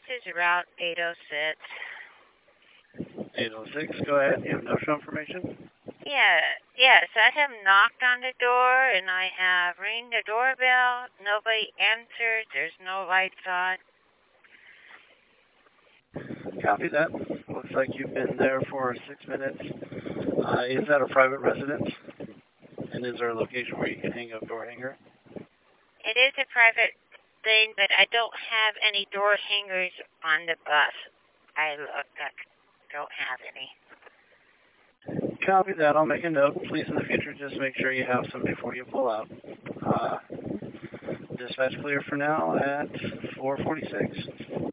is Route 806. 806, go ahead. You have no show information? Yes, I have knocked on the door and I have ring the doorbell. Nobody answered. There's no lights on. Copy that. Looks like you've been there for 6 minutes. Is that a private residence? And is there a location where you can hang a door hanger? It is a private thing, but I don't have any door hangers on the bus. I looked. I don't have any. Copy that. I'll make a note. Please, in the future, just make sure you have some before you pull out. Dispatch clear for now at 4:46.